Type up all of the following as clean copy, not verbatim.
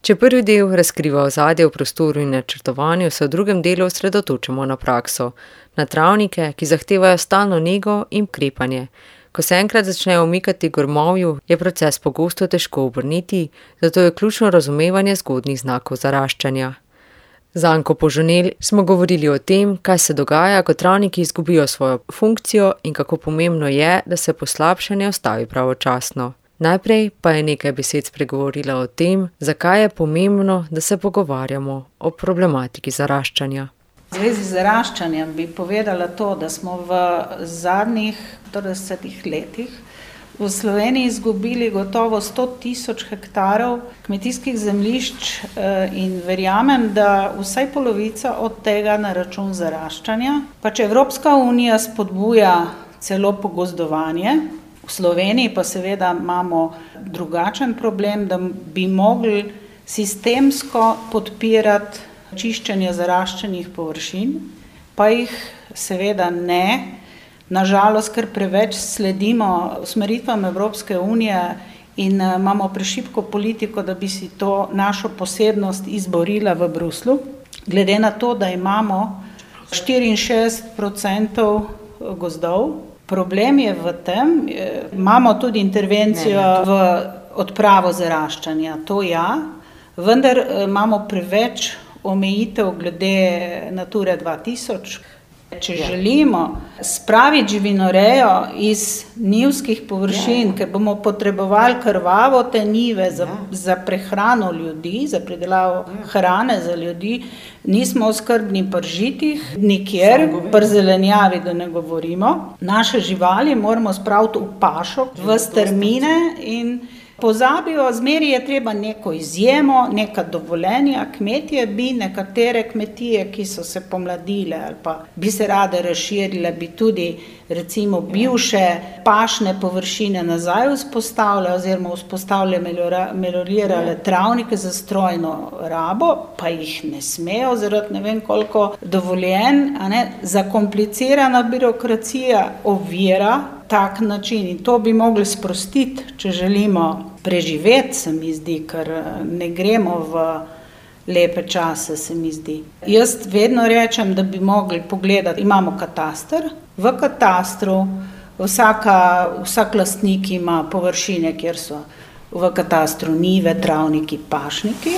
Če prvi del razkriva ozadje v prostoru in načrtovanju, se v drugem delu osredotočamo na prakso, na travnike, ki zahtevajo stalno nego in ukrepanje. Ko se enkrat začnejo umikati grmovju, je proces pogosto težko obrniti, zato je ključno razumevanje zgodnjih znakov zaraščanja. Z Anko Požunelj smo govorili o tem, kaj se dogaja, ko travniki izgubijo svojo funkcijo in kako pomembno je, da se poslabšanje ustavi pravočasno. Najprej pa je nekaj besed spregovorila o tem, zakaj je pomembno, da se pogovarjamo o problematiki zaraščanja. V zvezi z zaraščanjem bi povedala to, da smo v zadnjih 40 letih v Sloveniji izgubili gotovo 100.000 hektarov kmetijskih zemljišč in verjamem, da vsaj polovica od tega na račun zaraščanja. Pač Evropska unija spodbuja celo pogozdovanje. V Sloveniji pa seveda imamo drugačen problem, da bi mogli sistemsko podpirati čiščenje zaraščenih površin, pa jih seveda ne. Nažalost, ker preveč sledimo usmeritvam Evropske unije in imamo prešibko politiko, da bi si to našo posebnost izborila v Bruslju. Glede na to, da imamo 64% gozdov, problem je v tem, imamo tudi intervencijo v odpravo zaraščanja, to ja, vendar imamo preveč omejitev glede Nature 2000. Če želimo spraviti živinorejo iz njivskih površin, ker bomo potrebovali krvavo te njive za prehrano ljudi, za pridelavo hrane za ljudi, nismo oskrbni pri žitih, nikjer, pri zelenjavi, da ne govorimo. Naše živali moramo spraviti v pašo, v strmine in pozabijo, zmeri je treba neko izjemo, neka dovoljenja. Kmetje bi nekatere kmetije, ki so se pomladile ali pa bi se rade razširile, bi tudi recimo bivše pašne površine nazaj vzpostavljale oziroma meliorirale travnike za strojno rabo, pa jih ne smejo zaradi ne vem koliko dovoljenj. Zakomplicirana birokracija ovira tak način in to bi mogli sprostiti, če želimo preživeti, se mi zdi, ker ne gremo v lepe čase, se mi zdi. Jaz vedno rečem, da bi mogli pogledati, imamo kataster, v katastru vsak lastnik ima površine, kjer so v katastru njive, travniki, pašniki,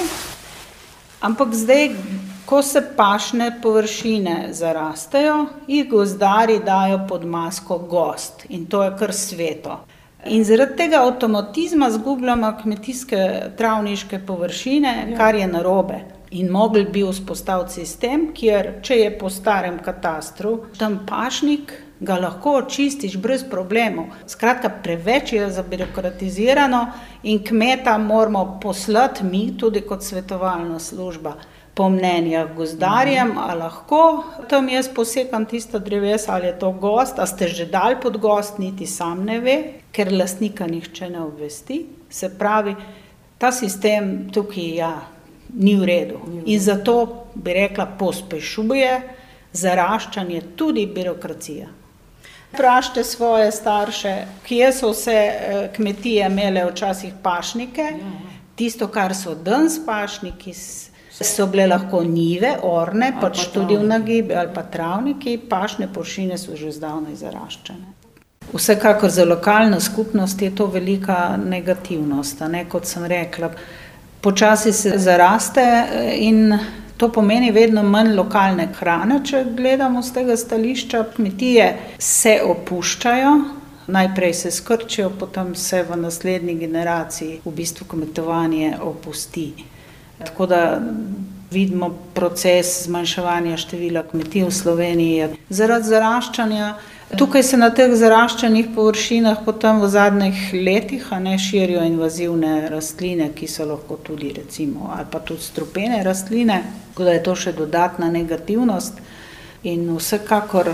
ampak zdaj, ko se pašne površine zarastejo, jih gozdarji dajo pod masko gozd in to je kar sveto. In zaradi tega avtomatizma zgubljamo kmetijske travniške površine, kar je narobe. In mogli bi vzpostaviti sistem, kjer, če je po starem katastru, tam pašnik ga lahko očistiš brez problemov. Skratka, preveč je zabirokratizirano in kmeta moramo poslati mi, tudi kot svetovalna služba, po mnenjah gozdarjem, a lahko tam jaz posekam tisto drevesa, ali je to gozd, a ste že dali pod gozd, niti sam ne ve, ker lastnika nihče ne obvesti. Se pravi, ta sistem tukaj ni v redu. In zato bi rekla, pospešuje zaraščanje tudi birokracija. Vprašajte svoje starše, kje so vse kmetije imele včasih pašnike, tisto, kar so danes pašniki, so bile lahko njive, orne, pač tudi v nagibi ali pa travniki, pašne površine so že zdavnaj zaraščene. Vsekakor za lokalno skupnost je to velika negativnost, kot sem rekla. Počasi se zaraste in to pomeni vedno manj lokalne hrane, če gledamo z tega stališča. Kmetije se opuščajo, najprej se skrčijo, potem se v naslednji generaciji v bistvu kmetovanje opusti. Tako da vidimo proces zmanjševanja števila kmetij v Sloveniji zaradi zaraščanja. Tukaj se na teh zaraščenih površinah potem v zadnjih letih širijo invazivne rastline, ki so lahko tudi recimo, ali pa tudi strupene rastline, tako da je to še dodatna negativnost in vsekakor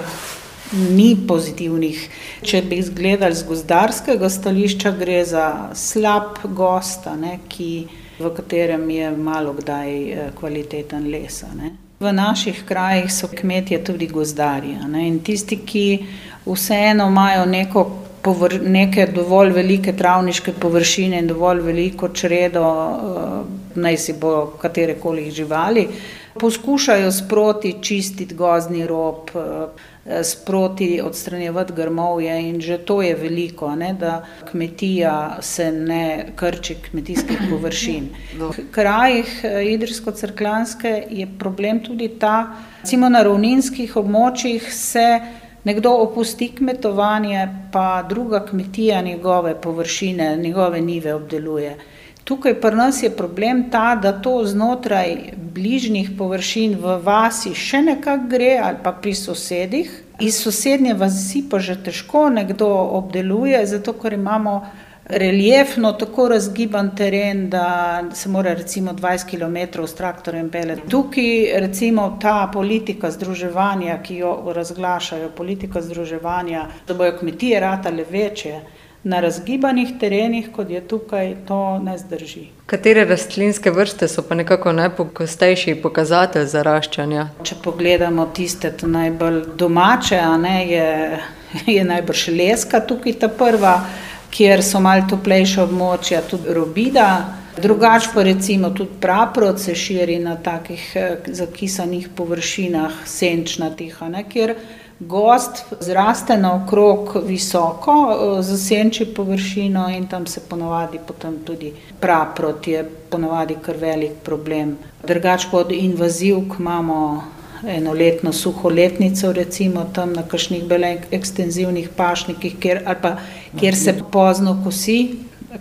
ni pozitivnih. Če bi gledali z gozdarskega stališča, gre za slab gozd, v katerem je malo kdaj kvaliteten les. V naših krajih so kmetje tudi gozdarji, in tisti, ki vseeno imajo neke dovolj velike travniške površine in dovolj veliko čredo naj si bo katerekoli živali. Poskušajo sproti čistiti gozdni rob, sproti odstranjevati grmovje in že to je veliko, ne, da kmetija se ne krči kmetijskih površin. V krajih Idrijsko-Cerkljanske je problem tudi ta, recimo na ravninskih območjih se nekdo opusti kmetovanje, pa druga kmetija njegove površine, njegove njive obdeluje. Tukaj pri nas je problem ta, da to znotraj bližnjih površin v vasi še nekako gre ali pa pri sosedih. Iz sosednje vasi pa že težko nekdo obdeluje, zato ker imamo reliefno tako razgiban teren, da se mora recimo 20 km s traktorjem peljati. Tukaj recimo ta politika združevanja, ki jo razglašajo, politika združevanja, da bojo kmetije ratale večje, na razgibanih terenih, kot je tukaj, to ne zdrži. Katere rastlinske vrste so pa nekako najpogostejši pokazatelj zaraščanja? Če pogledamo tiste najbolj domače, je najbrž leska tukaj ta prva, kjer so malo toplejša območja, tudi robida. Drugače pa recimo tudi praprot se širi na takih zakisanih površinah, senčnatih, kjer gozd zraste naokrog visoko, zasenči površino in tam se ponavadi potem tudi praprot je ponavadi kar velik problem. Drugače pa od invazivk imamo enoletno suholetnico, recimo tam na kakšnih bolj ekstenzivnih pašnikih, kjer se pozno kosi,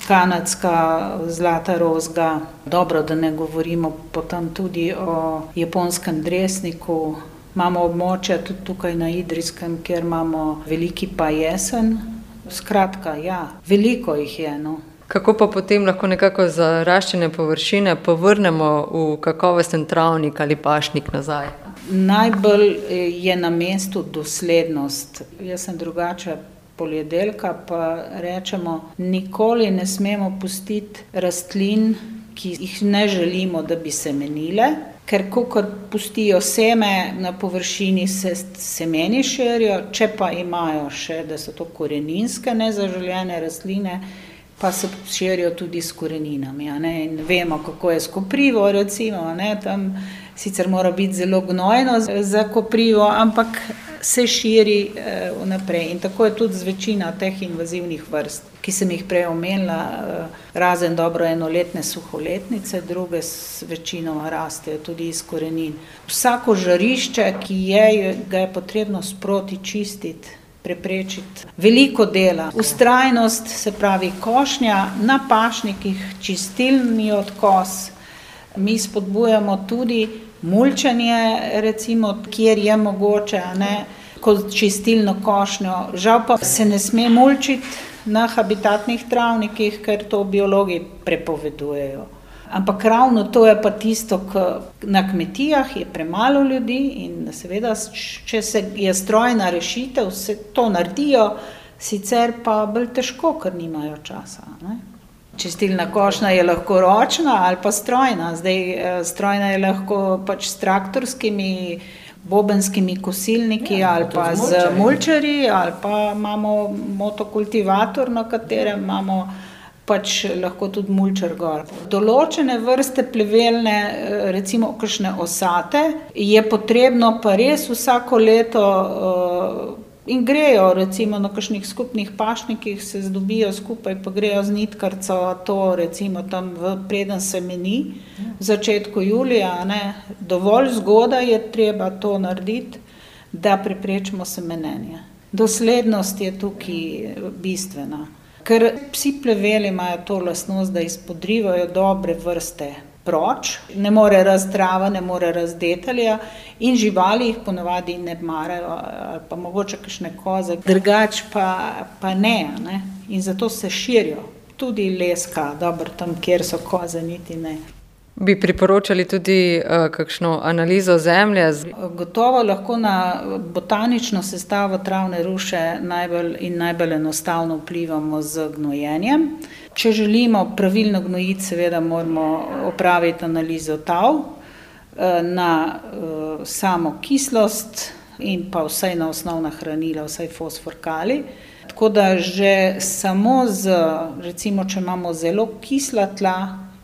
kanadska zlata rozga. Dobro, da ne govorimo potem tudi o japonskem dresniku. Imamo območja tudi tukaj na Idrijskem, kjer imamo veliki pa jesen. Skratka, ja, veliko jih je, no. Kako pa potem lahko nekako zaraščene površine povrnemo v kakovosten travnik ali pašnik nazaj? Najbolj je na mestu doslednost. Jaz sem drugače poljedelka, pa rečemo, nikoli ne smemo pustiti rastlin, ki jih ne želimo, da bi semenile, ker ko pustijo seme na površini, se semeni širijo, če pa imajo še, da so to koreninske nezaželjene rastline, pa se širijo tudi s koreninami. In vemo, kako je s koprivo, recimo, tam sicer mora biti zelo gnojno za koprivo, ampak se širi vnaprej. In tako je tudi z večina teh invazivnih vrst, ki sem jih prej omenila, razen dobro enoletne suholetnice, druge večinoma rastejo tudi iz korenin. Vsako žarišče, ki ga je potrebno sproti čistiti, preprečiti. Veliko dela, vztrajnost, se pravi košnja, na pašnikih čistilni odkos. Mi spodbujamo tudi mulčenje, recimo, kjer je mogoče, kot čistilno košnjo. Žal pa se ne sme mulčiti na habitatnih travnikih, ker to biologi prepovedujejo. Ampak ravno to je pa tisto, na kmetijah je premalo ljudi in seveda, če je strojna rešitev, se to naredijo, sicer pa bolj težko, ker nimajo časa. Čistilna košnja je lahko ročna ali pa strojna. Zdaj strojna je lahko pač s traktorskimi, bobenskimi kosilniki ali pa z mulčerji, ali pa imamo motokultivator, na katerem imamo pač lahko tudi mulčer gor. Določene vrste plevelne, recimo kakšne osate, je potrebno pa res vsako leto in grejo, recimo na kakšnih skupnih pašnikih se zdobijo skupaj, pa grejo z nitkarco to, recimo tam preden semeni, v začetku julija, dovolj zgodaj je treba to narediti, da preprečimo semenenje. Doslednost je tukaj bistvena, ker psi pleveli imajo to lastnost, da izpodrivajo dobre vrste proč, ne more raztrava, ne more razdetelja in živali jih ponavadi ne marajo, ali pa mogoče kakšne koze, drugač pa ne, in zato se širijo. Tudi leska, dobro tam, kjer so koze, niti ne. Bi priporočali tudi kakšno analizo zemlje? Gotovo lahko na botanično sestavo travne ruše najbolj enostavno vplivamo z gnojenjem. Če želimo pravilno gnojiti, seveda moramo opraviti analizo tav na samo kislost in pa vsaj na osnovna hranila, vsaj fosfor, kalij. Tako da že samo recimo, če imamo zelo kisla tla,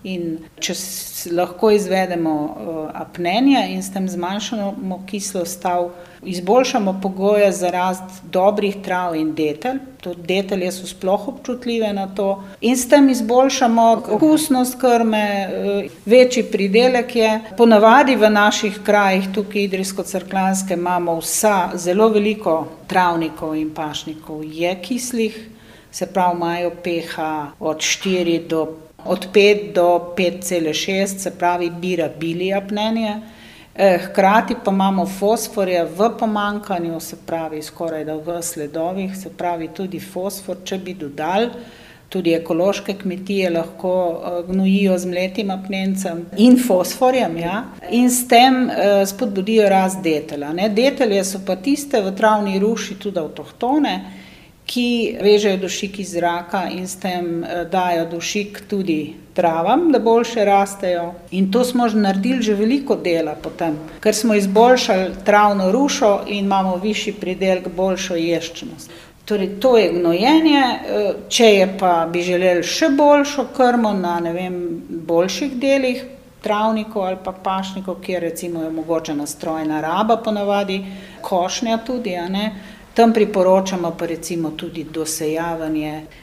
In če lahko izvedemo apnenje in s tem zmanjšamo kislo stav, izboljšamo pogoje za rast dobrih trav in detelj, tudi detelje so sploh občutljive na to, in s tem izboljšamo okusnost krme, večji pridelek je. Ponavadi v naših krajih, tukaj Idrijsko-Cerkljanske, imamo zelo veliko travnikov in pašnikov je kislih, se pravi imajo pH od 5 do 5,6, se pravi birabili apnenje. Hkrati pa imamo fosforja v pomanjkanju, se pravi skoraj da v sledovih, se pravi tudi fosfor, če bi dodali, tudi ekološke kmetije lahko gnojijo z mletim apnencem in fosforjem, ja, in s tem spodbudijo rast detelja. Detelje so pa tiste v travni ruši tudi avtohtone, ki vežejo dušik iz zraka in s tem dajo dušik tudi travam, da boljše rastejo. In to smo naredili že veliko dela potem, ker smo izboljšali travno rušo in imamo višji pridelek, boljšo ješčnost. Torej, to je gnojenje, če je pa bi želeli še boljšo krmo na, boljših delih travnikov ali pa pašnikov, kjer recimo je omogočena strojna raba ponavadi, košnja tudi, Tam priporočamo pa recimo tudi dosejavanje